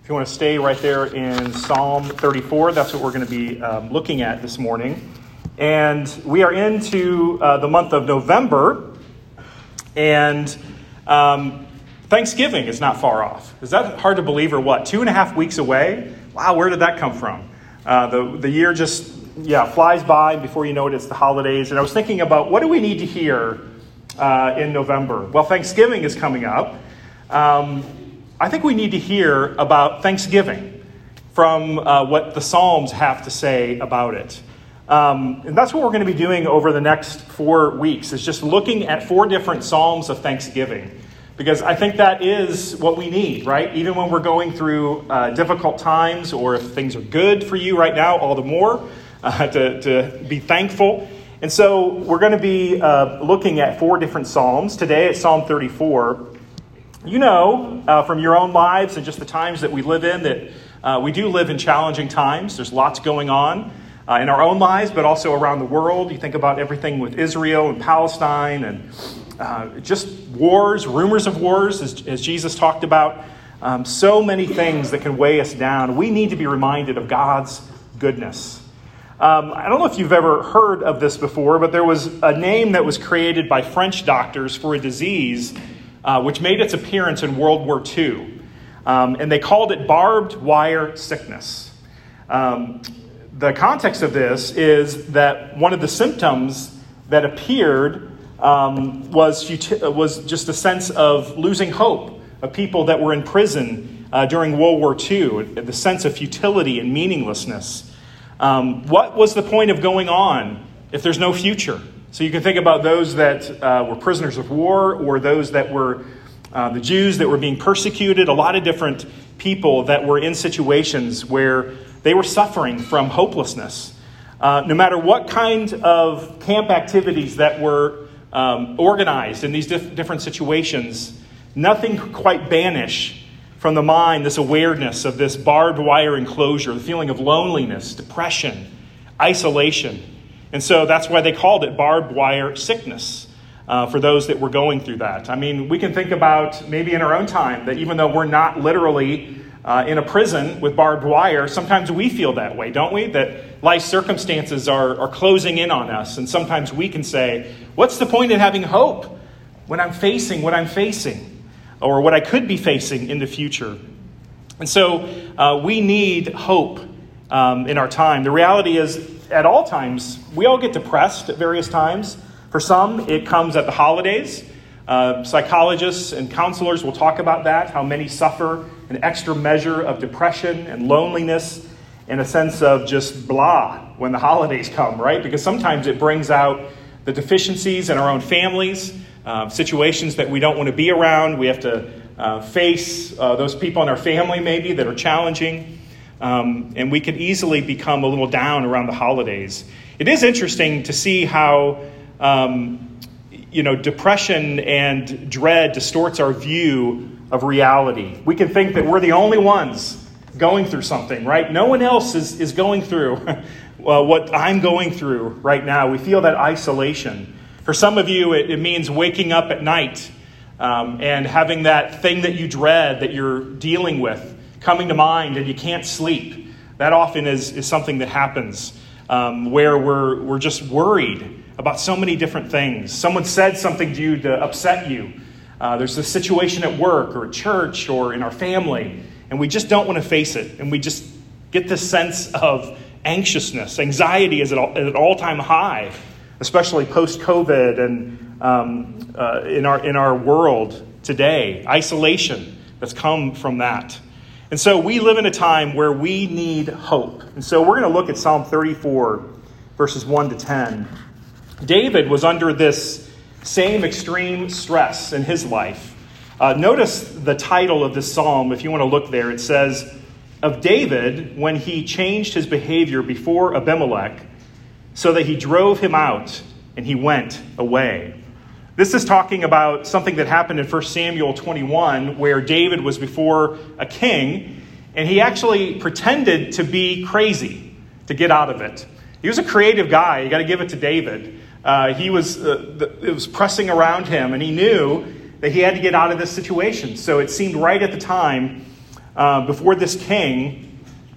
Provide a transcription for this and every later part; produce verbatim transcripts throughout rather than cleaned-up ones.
you want to stay right there in Psalm thirty-four, that's what we're going to be um, looking at this morning. And we are into uh, the month of November, and um, Thanksgiving is not far off. Is that hard to believe or what? Two and a half weeks away? Wow, where did that come from? Uh, the, the year just, yeah, flies by. Before you know it, it's the holidays. And I was thinking about, what do we need to hear uh, in November? Well, Thanksgiving is coming up. Um, I think we need to hear about Thanksgiving from uh, what the Psalms have to say about it. Um, and that's what we're going to be doing over the next four weeks, is just looking at four different Psalms of Thanksgiving. Because I think that is what we need, right? Even when we're going through uh, difficult times, or if things are good for you right now, all the more uh, to, to be thankful. And so we're going to be uh, looking at four different Psalms. Today it's Psalm thirty-four. You know uh, from your own lives and just the times that we live in that uh, we do live in challenging times. There's lots going on uh, in our own lives, but also around the world. You think about everything with Israel and Palestine and uh, just wars, rumors of wars, as, as Jesus talked about. Um, so many things that can weigh us down. We need to be reminded of God's goodness. Um, I don't know if you've ever heard of this before, but there was a name that was created by French doctors for a disease Uh, which made its appearance in World War Two. Um, and they called it barbed wire sickness. Um, the context of this is that one of the symptoms that appeared um, was, futi- was just a sense of losing hope of people that were in prison uh, during World War Two, the sense of futility and meaninglessness. Um, what was the point of going on if there's no future? So you can think about those that uh, were prisoners of war, or those that were uh, the Jews that were being persecuted, a lot of different people that were in situations where they were suffering from hopelessness. Uh, no matter what kind of camp activities that were um, organized in these diff- different situations, nothing could quite banish from the mind this awareness of this barbed wire enclosure, the feeling of loneliness, depression, isolation. And so that's why they called it barbed wire sickness uh, for those that were going through that. I mean, we can think about maybe in our own time that even though we're not literally uh, in a prison with barbed wire, sometimes we feel that way, don't we? That life circumstances are, are closing in on us. And sometimes we can say, what's the point in having hope when I'm facing what I'm facing, or what I could be facing in the future? And so uh, we need hope um, in our time. The reality is, at all times, we all get depressed at various times. For some, it comes at the holidays. Uh, psychologists and counselors will talk about that, how many suffer an extra measure of depression and loneliness and a sense of just blah when the holidays come, right? Because sometimes it brings out the deficiencies in our own families, uh, situations that we don't want to be around. We have to uh, face uh, those people in our family maybe that are challenging. Um, and we can easily become a little down around the holidays. It is interesting to see how, um, you know, depression and dread distorts our view of reality. We can think that we're the only ones going through something, right? No one else is, is going through well, what I'm going through right now. We feel that isolation. For some of you, it, it means waking up at night um, and having that thing that you dread that you're dealing with coming to mind, and you can't sleep. That often is, is something that happens um, where we're we're just worried about so many different things. Someone said something to you to upset you. Uh, there's a situation at work or at church or in our family, and we just don't want to face it. And we just get this sense of anxiousness. Anxiety is at, all, at an all-time high, especially post-COVID and um, uh, in our in our world today. Isolation that's come from that. And so we live in a time where we need hope. And so we're going to look at Psalm thirty-four, verses one to ten. David was under this same extreme stress in his life. Uh, notice the title of this psalm, if you want to look there. It says, of David when he changed his behavior before Abimelech, so that he drove him out and he went away. This is talking about something that happened in First Samuel twenty-one, where David was before a king, and he actually pretended to be crazy to get out of it. He was a creative guy. You got to give it to David. Uh, he was uh, the, it was pressing around him, and he knew that he had to get out of this situation. So it seemed right at the time uh, before this king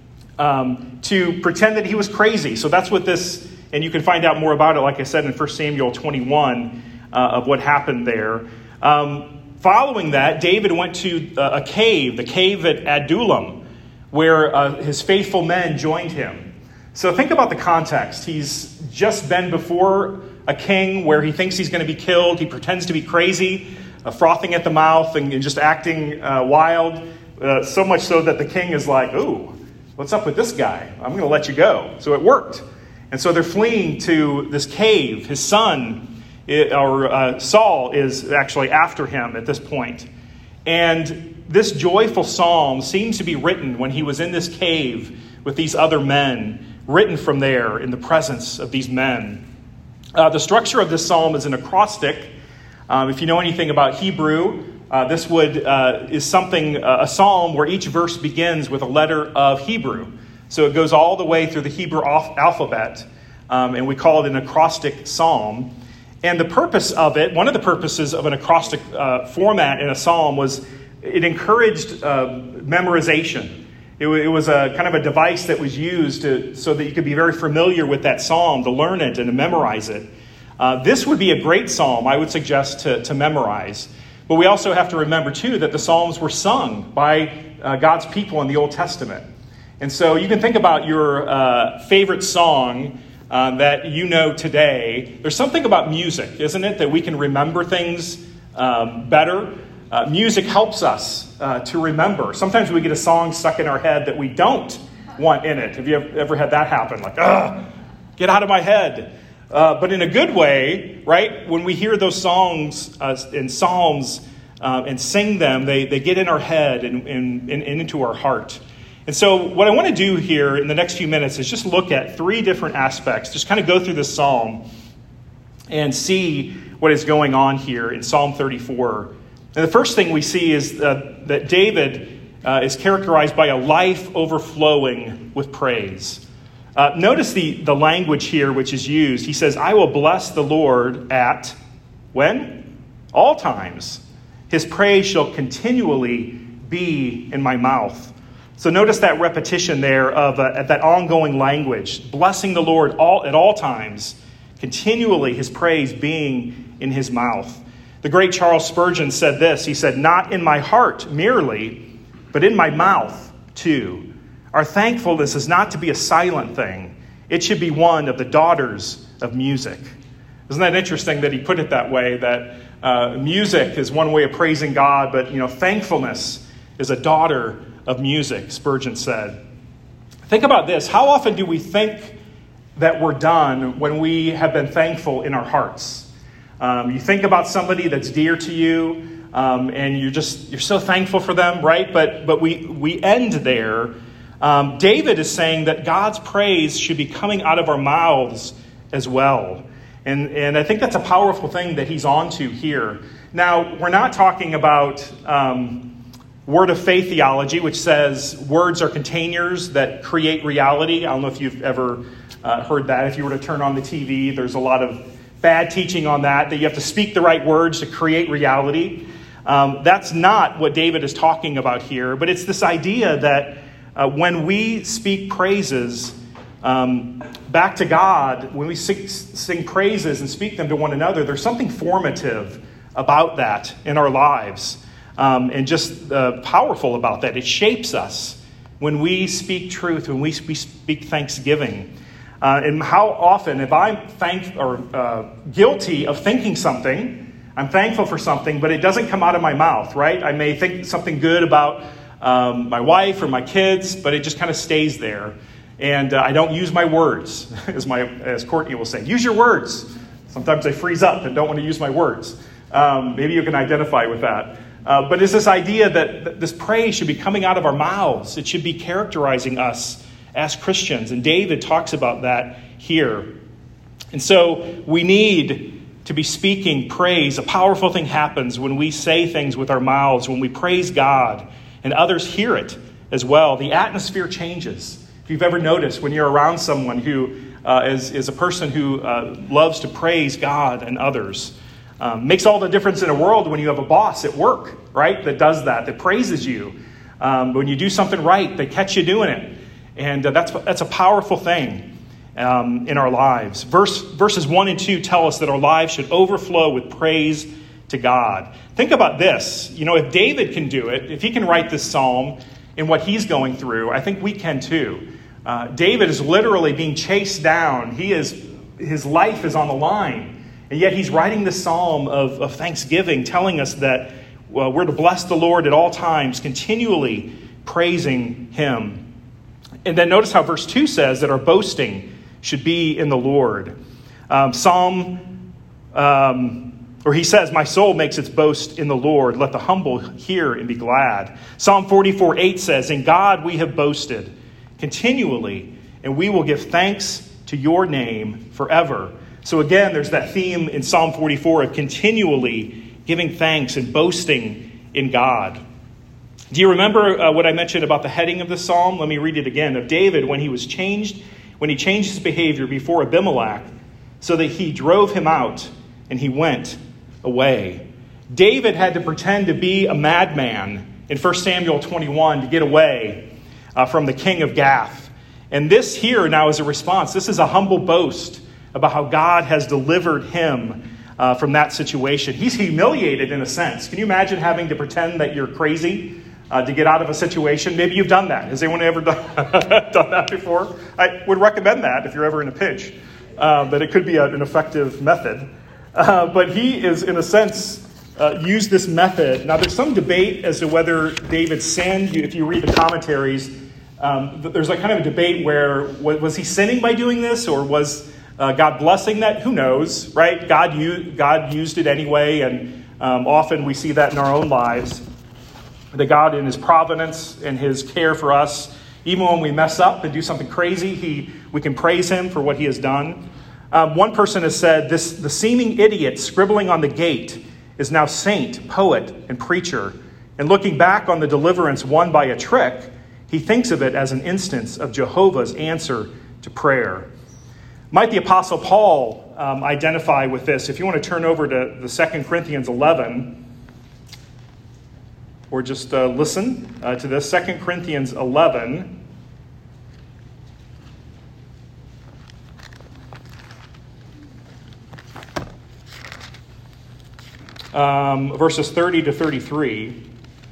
um, to pretend that he was crazy. So that's what this, and you can find out more about it, like I said, in First Samuel twenty-one, uh, of what happened there. Um, following that, David went to uh, a cave, the cave at Adullam, where uh, his faithful men joined him. So think about the context. He's just been before a king where he thinks he's going to be killed. He pretends to be crazy, uh, frothing at the mouth and, and just acting uh, wild. Uh, so much so that the king is like, ooh, what's up with this guy? I'm going to let you go. So it worked. And so they're fleeing to this cave. His son, it, or uh, Saul, is actually after him at this point. And this joyful psalm seems to be written when he was in this cave with these other men, written from there in the presence of these men. Uh, the structure of this psalm is an acrostic. Um, if you know anything about Hebrew, uh, this would uh, is something, uh, a psalm where each verse begins with a letter of Hebrew. So it goes all the way through the Hebrew al- alphabet, um, and we call it an acrostic psalm. And the purpose of it, one of the purposes of an acrostic uh, format in a psalm was it encouraged uh, memorization. It, it was a kind of a device that was used to, so that you could be very familiar with that psalm, to learn it and to memorize it. Uh, this would be a great psalm, I would suggest, to, to memorize. But we also have to remember, too, that the psalms were sung by uh, God's people in the Old Testament. And so you can think about your uh, favorite song uh, that you know today. There's something about music, isn't it, that we can remember things um, better. Uh, music helps us uh, to remember. Sometimes we get a song stuck in our head that we don't want in it. Have you ever had that happen? Like, ugh, get out of my head. Uh, but in a good way, right? When we hear those songs uh, and psalms uh, and sing them, they, they get in our head and, and, and into our heart. And so what I want to do here in the next few minutes is just look at three different aspects. Just kind of go through this psalm and see what is going on here in Psalm thirty-four. And the first thing we see is uh, that David uh, is characterized by a life overflowing with praise. Uh, notice the, the language here which is used. He says, I will bless the Lord at, when? All times. His praise shall continually be in my mouth. So notice that repetition there of uh, that ongoing language. Blessing the Lord all at all times. Continually his praise being in his mouth. The great Charles Spurgeon said this. He said, not in my heart merely, but in my mouth too. Our thankfulness is not to be a silent thing. It should be one of the daughters of music. Isn't that interesting that he put it that way, that uh, music is one way of praising God, but you know, thankfulness is a daughter of music, Spurgeon said. Think about this. How often do we think that we're done when we have been thankful in our hearts? Um, you think about somebody that's dear to you, um, and you're just you're so thankful for them, right? But but we we end there. Um, David is saying that God's praise should be coming out of our mouths as well, and and I think that's a powerful thing that he's onto here. Now we're not talking about um, word of faith theology, which says words are containers that create reality. I don't know if you've ever uh, heard that. If you were to turn on the T V, there's a lot of bad teaching on that, that you have to speak the right words to create reality. Um, that's not what David is talking about here, but it's this idea that uh, when we speak praises um, back to God, when we sing, sing praises and speak them to one another, there's something formative about that in our lives, um, and just uh, powerful about that. It shapes us when we speak truth, when we, we speak thanksgiving. Uh, and how often, if I'm thank or uh, guilty of thinking something, I'm thankful for something, but it doesn't come out of my mouth, right? I may think something good about um, my wife or my kids, but it just kind of stays there. And uh, I don't use my words, as my as Courtney will say. Use your words. Sometimes I freeze up and don't want to use my words. Um, maybe you can identify with that. Uh, but it's this idea that, that this praise should be coming out of our mouths. It should be characterizing us as Christians. And David talks about that here. And so we need to be speaking praise. A powerful thing happens when we say things with our mouths, when we praise God, and others hear it as well. The atmosphere changes. If you've ever noticed, when you're around someone who uh, is, is a person who uh, loves to praise God and others, um, makes all the difference in the world when you have a boss at work, right, that does that, that praises you. Um, when you do something right, they catch you doing it. And uh, that's, that's a powerful thing um, in our lives. Verse, verses one and two tell us that our lives should overflow with praise to God. Think about this. You know, if David can do it, if he can write this psalm in what he's going through, I think we can too. Uh, David is literally being chased down. He is, his life is on the line. And yet he's writing this psalm of, of thanksgiving, telling us that well, we're to bless the Lord at all times, continually praising him. And then notice how verse two says that our boasting should be in the Lord. Um, Psalm, um, or he says, my soul makes its boast in the Lord. Let the humble hear and be glad. Psalm forty-four eight says, in God we have boasted continually, and we will give thanks to your name forever. So again, there's that theme in Psalm forty-four of continually giving thanks and boasting in God. Do you remember uh, what I mentioned about the heading of the psalm? Let me read it again. Of David, when he was changed, when he changed his behavior before Abimelech, so that he drove him out and he went away. David had to pretend to be a madman in First Samuel twenty-one to get away uh, from the king of Gath. And this here now is a response. This is a humble boast about how God has delivered him uh, from that situation. He's humiliated in a sense. Can you imagine having to pretend that you're crazy uh, to get out of a situation? Maybe you've done that. Has anyone ever done, done that before? I would recommend that if you're ever in a pinch, uh, that it could be a, an effective method. Uh, but he is, in a sense, uh, used this method. Now, there's some debate as to whether David sinned. If you read the commentaries, um, there's like kind of a debate where, was he sinning by doing this, or was uh, God blessing that? Who knows, right? God, u- God used it anyway, and um, often we see that in our own lives. That God, in his providence and his care for us, even when we mess up and do something crazy, he we can praise him for what he has done. Um, one person has said, this, the seeming idiot scribbling on the gate is now saint, poet, and preacher. And looking back on the deliverance won by a trick, he thinks of it as an instance of Jehovah's answer to prayer. Might the Apostle Paul um, identify with this? If you want to turn over to the Second Corinthians eleven, or just uh, listen uh, to this, Second Corinthians eleven. Um, verses thirty to thirty-three.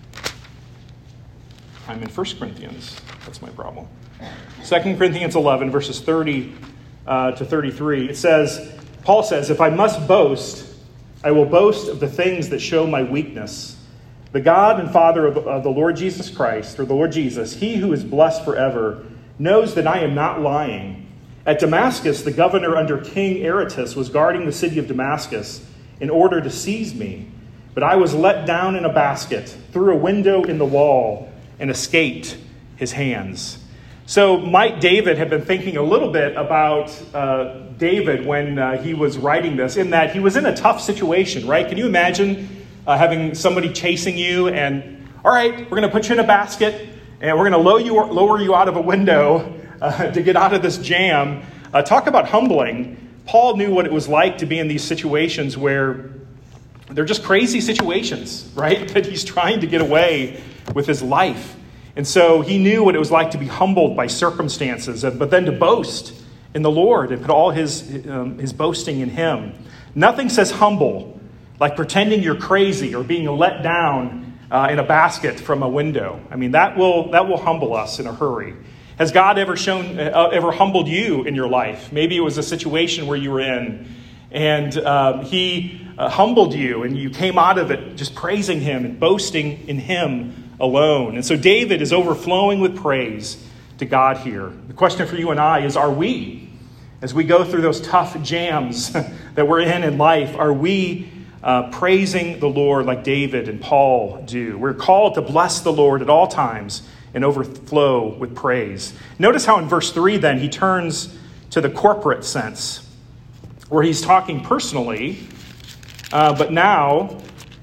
I'm in First Corinthians. That's my problem. Second Corinthians eleven, verses thirty uh, to thirty-three. It says, Paul says, if I must boast, I will boast of the things that show my weakness. The God and Father of, of the Lord Jesus Christ, or the Lord Jesus, he who is blessed forever, knows that I am not lying. At Damascus, the governor under King Aretas was guarding the city of Damascus in order to seize me. But I was let down in a basket through a window in the wall and escaped his hands. So might David have been thinking a little bit about uh, David when uh, he was writing this, in that he was in a tough situation, right? Can you imagine uh, having somebody chasing you and, all right, we're going to put you in a basket and we're going to lower you, lower you out of a window uh, to get out of this jam. Uh, talk about humbling. Paul knew what it was like to be in these situations where they're just crazy situations, right? That he's trying to get away with his life. And so he knew what it was like to be humbled by circumstances, but then to boast in the Lord and put all his, um, his boasting in him. Nothing says humble like pretending you're crazy or being let down uh, in a basket from a window. I mean, that will that will humble us in a hurry. Has God ever shown, uh, ever humbled you in your life? Maybe it was a situation where you were in, and um, he uh, humbled you, and you came out of it just praising him and boasting in him alone. And so David is overflowing with praise to God here. The question for you and I is, are we, as we go through those tough jams that we're in in life, are we uh, praising the Lord like David and Paul do? We're called to bless the Lord at all times and overflow with praise. Notice how in verse three then he turns to the corporate sense, where he's talking personally, uh, but now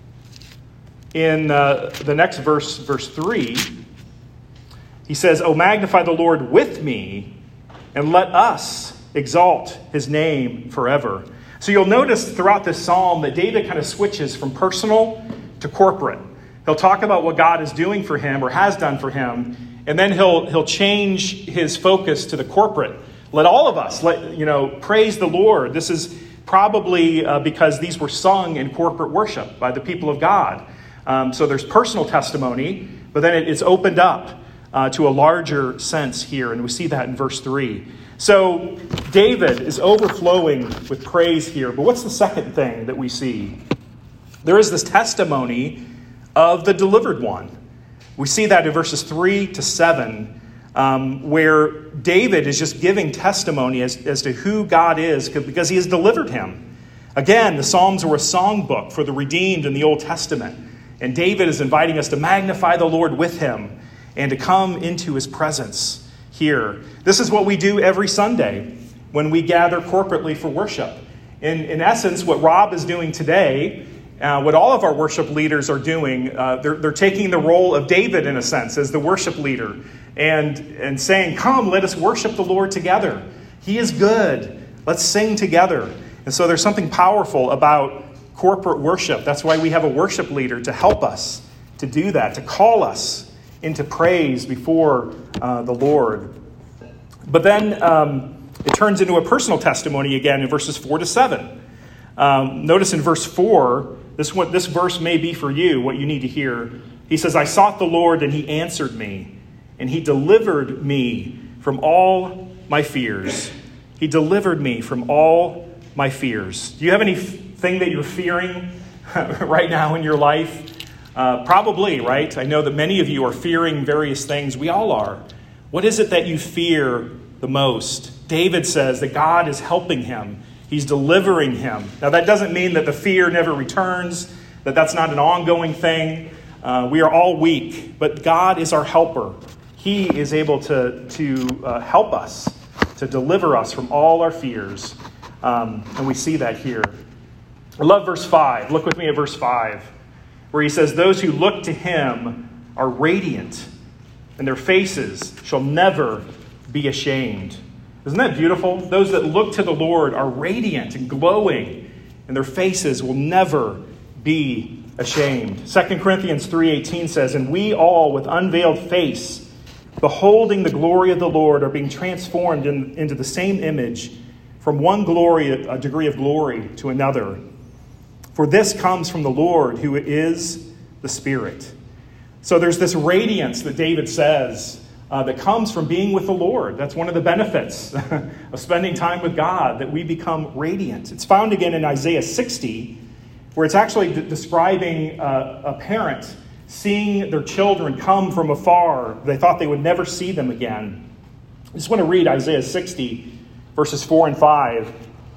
in uh, the next verse, verse three, he says, "Oh, magnify the Lord with me, and let us exalt his name forever." So you'll notice throughout this psalm that David kind of switches from personal to corporate. He'll talk about what God is doing for him or has done for him, and then he'll he'll change his focus to the corporate. Let all of us, let you know, praise the Lord. This is probably uh, because these were sung in corporate worship by the people of God. Um, so there's personal testimony, but then it is opened up uh, to a larger sense here, and we see that in verse three. So David is overflowing with praise here, but what's the second thing that we see? There is this testimony of the delivered one. We see that in verses three to seven, um, where David is just giving testimony as, as to who God is because he has delivered him. Again, the Psalms were a songbook for the redeemed in the Old Testament. And David is inviting us to magnify the Lord with him and to come into his presence here. This is what we do every Sunday when we gather corporately for worship. In, in essence, what Rob is doing today, uh, what all of our worship leaders are doing, uh, they're, they're taking the role of David, in a sense, as the worship leader and, and saying, come, let us worship the Lord together. He is good. Let's sing together. And so there's something powerful about corporate worship. That's why we have a worship leader to help us to do that, to call us into praise before uh, the Lord. But then um, it turns into a personal testimony again in verses four to seven. Um, notice in verse four, this, what, this verse may be for you, what you need to hear. He says, I sought the Lord and he answered me, and he delivered me from all my fears. He delivered me from all my fears. Do you have anything that you're fearing right now in your life? Uh, probably, right? I know that many of you are fearing various things. We all are. What is it that you fear the most? David says that God is helping him. He's delivering him. Now, that doesn't mean that the fear never returns, that that's not an ongoing thing. Uh, we are all weak, but God is our helper. He is able to, to uh, help us, to deliver us from all our fears. Um, and we see that here. I love verse five. Look with me at verse five. Where he says, those who look to him are radiant, and their faces shall never be ashamed. Isn't that beautiful? Those that look to the Lord are radiant and glowing, and their faces will never be ashamed. Second Corinthians three eighteen says, and we all with unveiled face, beholding the glory of the Lord, are being transformed in, into the same image, from one glory, a degree of glory, to another. For this comes from the Lord, who is the Spirit. So there's this radiance that David says uh, that comes from being with the Lord. That's one of the benefits of spending time with God, that we become radiant. It's found again in Isaiah sixty, where it's actually d- describing uh, a parent seeing their children come from afar. They thought they would never see them again. I just want to read Isaiah sixty, verses four and five.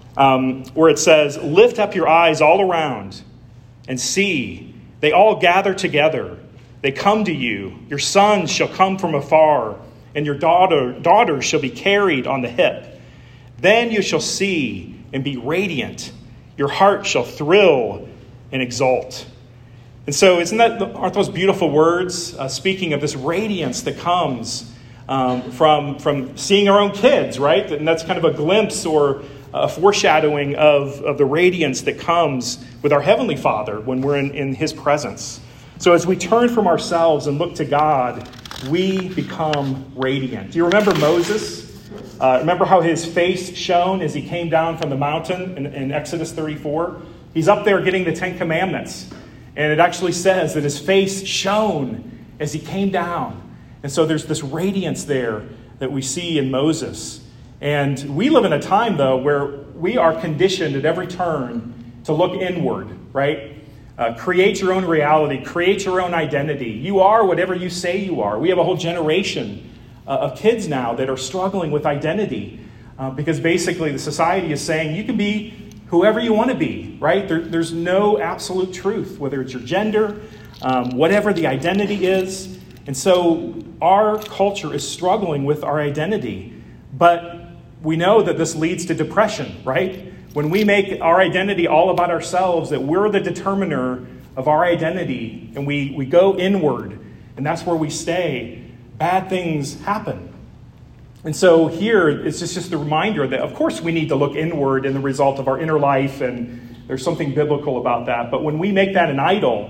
Um, where it says, lift up your eyes all around and see. They all gather together. They come to you. Your sons shall come from afar, and your daughter, daughters shall be carried on the hip. Then you shall see and be radiant. Your heart shall thrill and exult. And so isn't that, aren't those beautiful words uh, speaking of this radiance that comes um, from, from seeing our own kids, right? And that's kind of a glimpse or a foreshadowing of, of the radiance that comes with our Heavenly Father when we're in, in His presence. So as we turn from ourselves and look to God, we become radiant. Do you remember Moses? Uh, remember how his face shone as he came down from the mountain in, in Exodus thirty-four? He's up there getting the Ten Commandments. And it actually says that his face shone as he came down. And so there's this radiance there that we see in Moses. And we live in a time, though, where we are conditioned at every turn to look inward, right? Uh, create your own reality. Create your own identity. You are whatever you say you are. We have a whole generation uh, of kids now that are struggling with identity uh, because basically the society is saying you can be whoever you want to be, right? There, there's no absolute truth, whether it's your gender, um, whatever the identity is. And so our culture is struggling with our identity. But we know that this leads to depression, right? When we make our identity all about ourselves, that we're the determiner of our identity, and we, we go inward, and that's where we stay, bad things happen. And so here, it's just, just a reminder that, of course, we need to look inward in the result of our inner life, and there's something biblical about that. But when we make that an idol,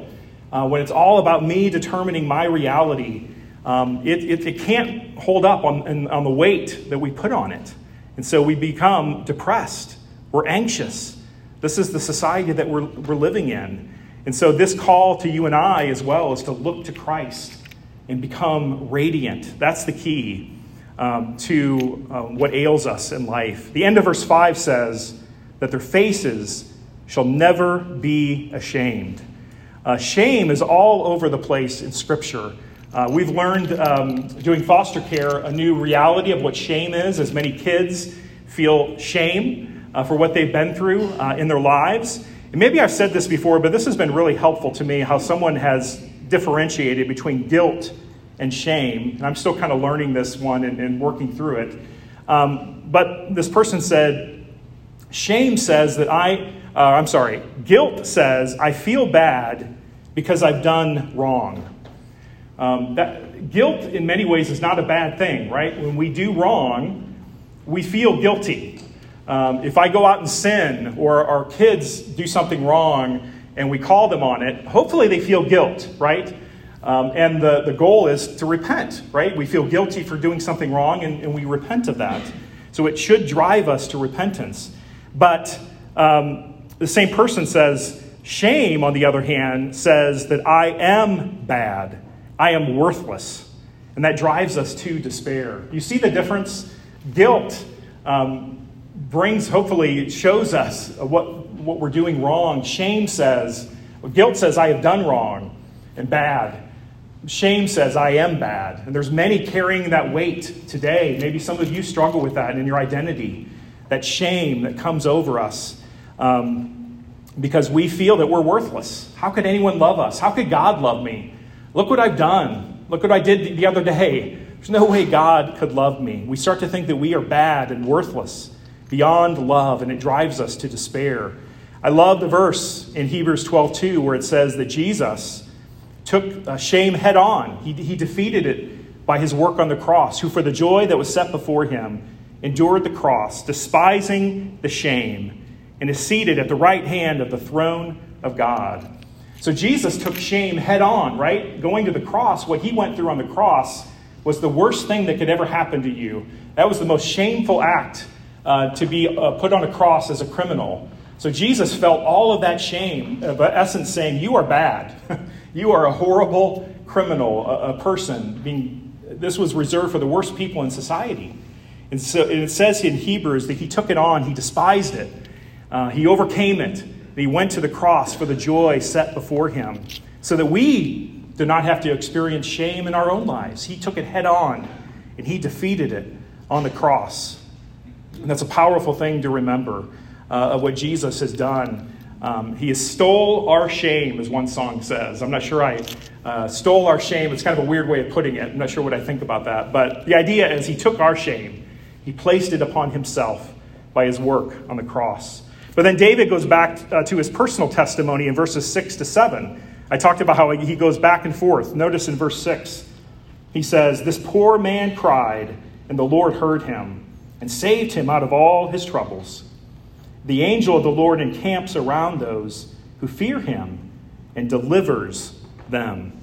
uh, when it's all about me determining my reality, um, it, it, it can't hold up on, on the weight that we put on it. And so we become depressed. We're anxious. This is the society that we're, we're living in. And so this call to you and I as well is to look to Christ and become radiant. That's the key um, to uh, what ails us in life. The end of verse five says that their faces shall never be ashamed. Uh, shame is all over the place in Scripture. Uh, we've learned um, doing foster care a new reality of what shame is, as many kids feel shame uh, for what they've been through uh, in their lives. And maybe I've said this before, but this has been really helpful to me, how someone has differentiated between guilt and shame. And I'm still kind of learning this one and, and working through it. Um, but this person said, shame says that I, uh, I'm sorry, guilt says I feel bad because I've done wrong. Um, that guilt in many ways is not a bad thing, right? When we do wrong, we feel guilty. Um, if I go out and sin, or our kids do something wrong and we call them on it, hopefully they feel guilt, right? Um, and the, the goal is to repent, right? We feel guilty for doing something wrong and, and we repent of that. So it should drive us to repentance. But um, the same person says, shame, on the other hand, says that I am bad. I am worthless. And that drives us to despair. You see the difference? Guilt um, brings, hopefully, shows us what, what we're doing wrong. Shame says, guilt says I have done wrong and bad. Shame says I am bad. And there's many carrying that weight today. Maybe some of you struggle with that in your identity. That shame that comes over us um, because we feel that we're worthless. How could anyone love us? How could God love me? Look what I've done. Look what I did the other day. There's no way God could love me. We start to think that we are bad and worthless, beyond love, and it drives us to despair. I love the verse in Hebrews twelve two where it says that Jesus took shame head on. He, he defeated it by his work on the cross, who for the joy that was set before him endured the cross, despising the shame, and is seated at the right hand of the throne of God. So Jesus took shame head on, right? Going to the cross, what he went through on the cross was the worst thing that could ever happen to you. That was the most shameful act uh, to be uh, put on a cross as a criminal. So Jesus felt all of that shame, uh, but essence saying, you are bad. You are a horrible criminal, a, a person. Being, this was reserved for the worst people in society. And so and it says in Hebrews that he took it on, he despised it. Uh, he overcame it. He went to the cross for the joy set before him so that we do not have to experience shame in our own lives. He took it head on and he defeated it on the cross. And that's a powerful thing to remember uh, of what Jesus has done. Um, he has stole our shame, as one song says. I'm not sure I uh, stole our shame. It's kind of a weird way of putting it. I'm not sure what I think about that. But the idea is he took our shame. He placed it upon himself by his work on the cross. But then David goes back uh, to his personal testimony in verses six to seven. I talked about how he goes back and forth. Notice in verse six, he says, this poor man cried, and the Lord heard him and saved him out of all his troubles. The angel of the Lord encamps around those who fear him and delivers them.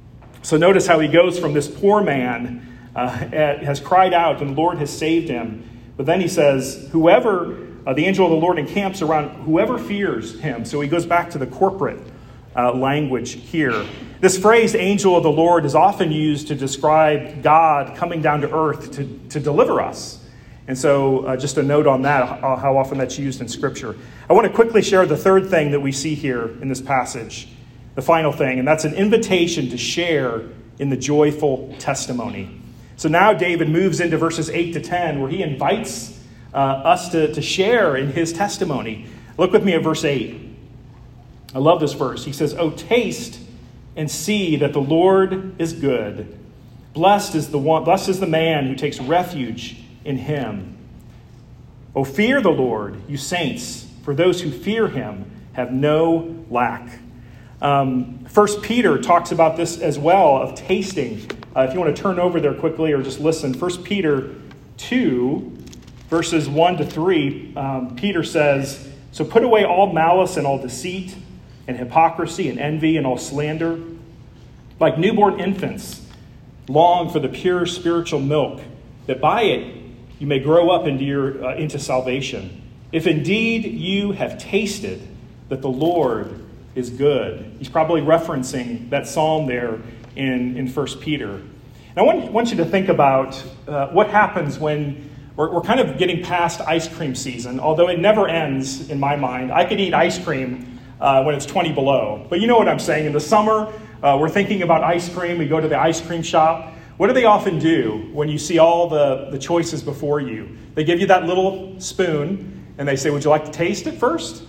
So notice how he goes from this poor man uh, has cried out and the Lord has saved him. But then he says, whoever... Uh, the angel of the Lord encamps around whoever fears him. So he goes back to the corporate uh, language here. This phrase, angel of the Lord, is often used to describe God coming down to earth to, to deliver us. And so uh, just a note on that, how, how often that's used in Scripture. I want to quickly share the third thing that we see here in this passage, the final thing, and that's an invitation to share in the joyful testimony. So now David moves into verses eight to ten, where he invites Uh, us to, to share in his testimony. Look with me at verse eight. I love this verse. He says, "Oh, taste and see that the Lord is good. Blessed is the one, blessed is the man who takes refuge in him. Oh, fear the Lord, you saints, for those who fear him have no lack." Um, First Peter talks about this as well, of tasting. Uh, if you want to turn over there quickly or just listen. First Peter two, verses one to three, um, Peter says, "So put away all malice and all deceit, and hypocrisy and envy and all slander. Like newborn infants, long for the pure spiritual milk, that by it you may grow up into, your, uh, into salvation. If indeed you have tasted that the Lord is good. He's probably referencing that psalm there in, in First Peter. And I want, want you to think about uh, what happens when we're, we're kind of getting past ice cream season, although it never ends in my mind. I could eat ice cream uh, when it's twenty below. But you know what I'm saying. In the summer, uh, we're thinking about ice cream. We go to the ice cream shop. What do they often do when you see all the, the choices before you? They give you that little spoon, and they say, would you like to taste it first?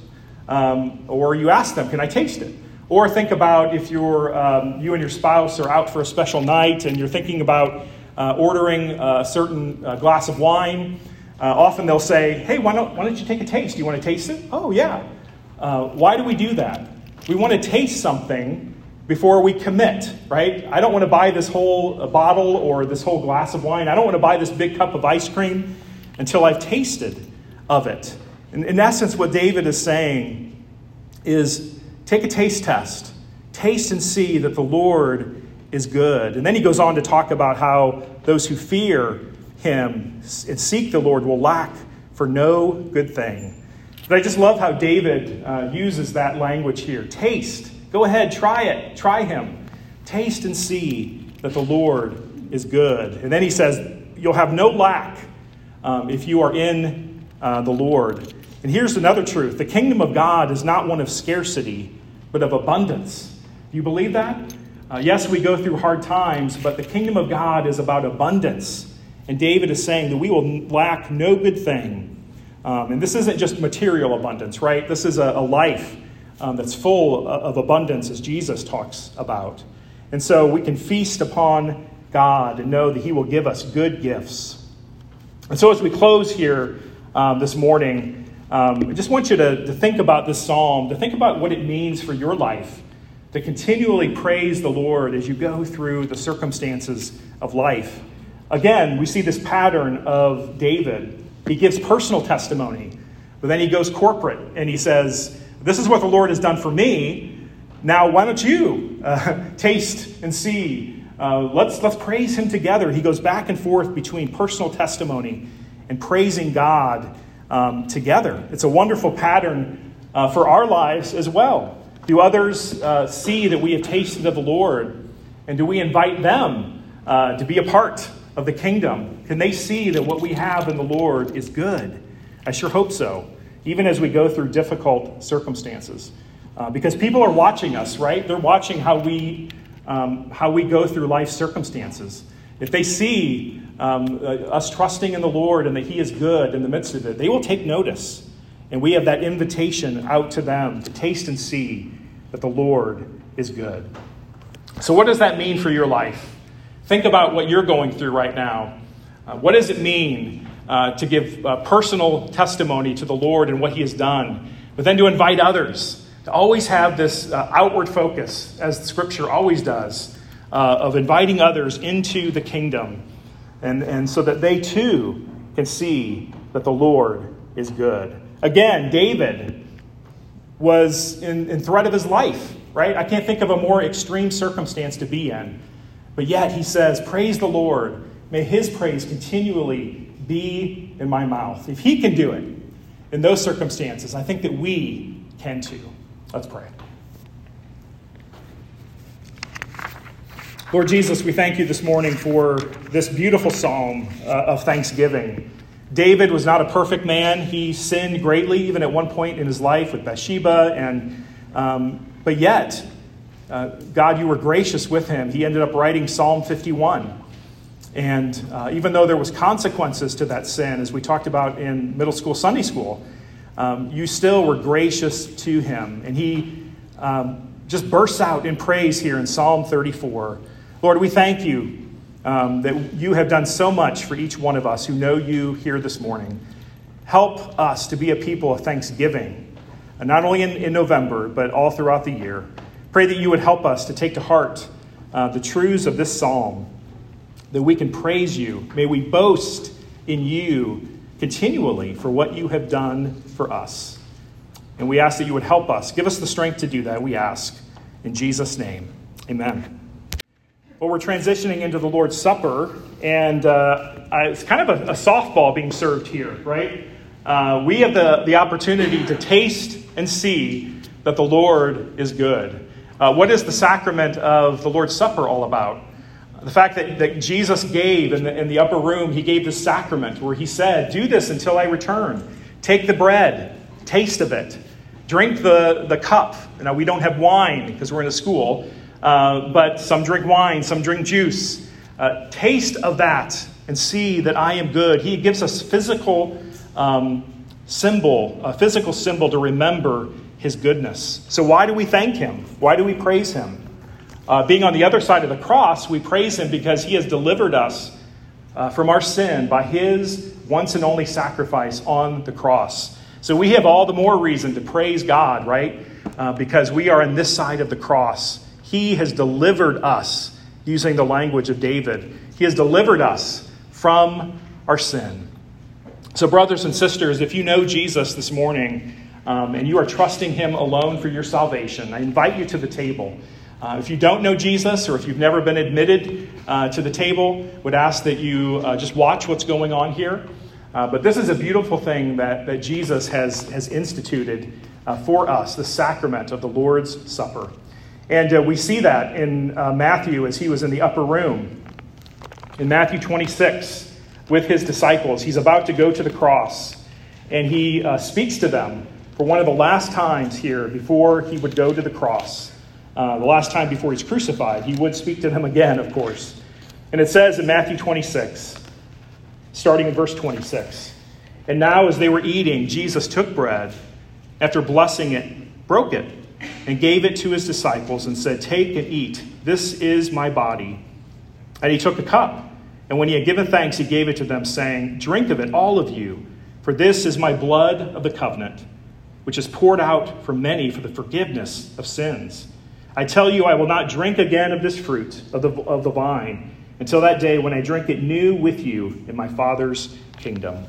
Um, or you ask them, can I taste it? Or think about if you're, um, you and your spouse are out for a special night and you're thinking about uh, ordering a certain uh, glass of wine. Uh, often they'll say, hey, why don't, why don't you take a taste? Do you want to taste it? Oh, yeah. Uh, why do we do that? We want to taste something before we commit, right? I don't want to buy this whole bottle or this whole glass of wine. I don't want to buy this big cup of ice cream until I've tasted of it. In, in essence, what David is saying is take a taste test. Taste and see that the Lord is good. And then he goes on to talk about how those who fear him and seek the Lord will lack for no good thing. But I just love how David uh, uses that language here. Taste. Go ahead, try it. Try him. Taste and see that the Lord is good. And then he says, you'll have no lack um, if you are in uh, the Lord. And here's another truth. The kingdom of God is not one of scarcity, but of abundance. Do you believe that? Uh, yes, we go through hard times, but the kingdom of God is about abundance. And David is saying that we will lack no good thing. Um, and this isn't just material abundance, right? This is a, a life um, that's full of abundance, as Jesus talks about. And so we can feast upon God and know that he will give us good gifts. And so as we close here um, this morning, Um, I just want you to, to think about this psalm, to think about what it means for your life, to continually praise the Lord as you go through the circumstances of life. Again, we see this pattern of David. He gives personal testimony, but then he goes corporate and he says, this is what the Lord has done for me. Now, why don't you uh, taste and see? Uh, let's, let's praise him together. He goes back and forth between personal testimony and praising God Um, together. It's a wonderful pattern uh, for our lives as well. Do others uh, see that we have tasted of the Lord? And do we invite them uh, to be a part of the kingdom? Can they see that what we have in the Lord is good? I sure hope so, even as we go through difficult circumstances. Uh, because people are watching us, right? They're watching how we, um, how we go through life circumstances. If they see um, uh, us trusting in the Lord and that he is good in the midst of it, they will take notice. And we have that invitation out to them to taste and see that the Lord is good. So what does that mean for your life? Think about what you're going through right now. Uh, what does it mean uh, to give uh, personal testimony to the Lord and what he has done, but then to invite others, to always have this uh, outward focus, as Scripture always does, Uh, of inviting others into the kingdom, and, and so that they too can see that the Lord is good. Again, David was in, in threat of his life, right? I can't think of a more extreme circumstance to be in. But yet he says, praise the Lord. May his praise continually be in my mouth. If he can do it in those circumstances, I think that we can too. Let's pray. Lord Jesus, we thank you this morning for this beautiful psalm uh, of thanksgiving. David was not a perfect man. He sinned greatly, even at one point in his life with Bathsheba. And um, but yet, uh, God, you were gracious with him. He ended up writing Psalm fifty-one. And uh, even though there was consequences to that sin, as we talked about in middle school, Sunday school, um, you still were gracious to him. And he um, just bursts out in praise here in Psalm thirty-four. Lord, we thank you um, that you have done so much for each one of us who know you here this morning. Help us to be a people of thanksgiving, and not only in, in November, but all throughout the year. Pray that you would help us to take to heart uh, the truths of this psalm, that we can praise you. May we boast in you continually for what you have done for us. And we ask that you would help us. Give us the strength to do that, we ask. In Jesus' name, amen. Well, we're transitioning into the Lord's Supper, and uh, it's kind of a, a softball being served here, right? Uh, we have the, the opportunity to taste and see that the Lord is good. Uh, what is the sacrament of the Lord's Supper all about? The fact that, that Jesus gave in the, in the upper room, he gave this sacrament where he said, do this until I return. Take the bread, taste of it. Drink the, the cup. Now, we don't have wine because we're in a school, uh, but some drink wine, some drink juice. Uh, taste of that and see that I am good. He gives us physical um, symbol, a physical symbol to remember his goodness. So why do we thank him? Why do we praise him? Uh, being on the other side of the cross, we praise him because he has delivered us uh, from our sin by his once and only sacrifice on the cross. So we have all the more reason to praise God, right? Uh, because we are on this side of the cross. He has delivered us, using the language of David. He has delivered us from our sin. So brothers and sisters, if you know Jesus this morning um, and you are trusting him alone for your salvation, I invite you to the table. Uh, if you don't know Jesus, or if you've never been admitted uh, to the table, would ask that you uh, just watch what's going on here. Uh, but this is a beautiful thing that, that Jesus has, has instituted uh, for us, the sacrament of the Lord's Supper. And uh, we see that in uh, Matthew as he was in the upper room. In Matthew twenty-six, with his disciples, he's about to go to the cross. And he uh, speaks to them for one of the last times here before he would go to the cross. Uh, the last time before he's crucified. He would speak to them again, of course. And it says in Matthew twenty-six, starting in verse twenty-six, and now as they were eating, Jesus took bread, after blessing it, broke it, and gave it to his disciples and said, take and eat. This is my body. And he took a cup, and when he had given thanks, he gave it to them, saying, drink of it, all of you, for this is my blood of the covenant, which is poured out for many for the forgiveness of sins. I tell you, I will not drink again of this fruit of the, of the vine until that day when I drink it new with you in my Father's kingdom.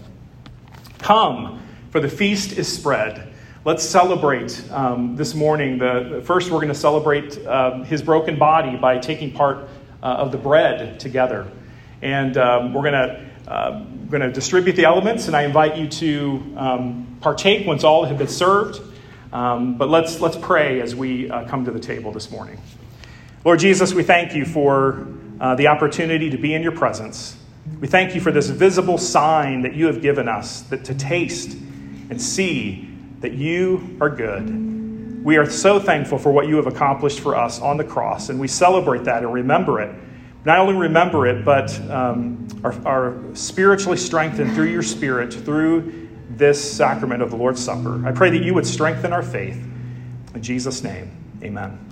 Come, for the feast is spread. Let's celebrate um, this morning. The, first, we're going to celebrate uh, his broken body by taking part uh, of the bread together. And um, we're going to uh, going to distribute the elements, and I invite you to um, partake once all have been served. Um, but let's let's pray as we uh, come to the table this morning. Lord Jesus, we thank you for uh, the opportunity to be in your presence. We thank you for this visible sign that you have given us, that to taste and see that you are good. We are so thankful for what you have accomplished for us on the cross, and we celebrate that and remember it. Not only remember it, but um, are, are spiritually strengthened through your Spirit, through this sacrament of the Lord's Supper. I pray that you would strengthen our faith. In Jesus' name, amen.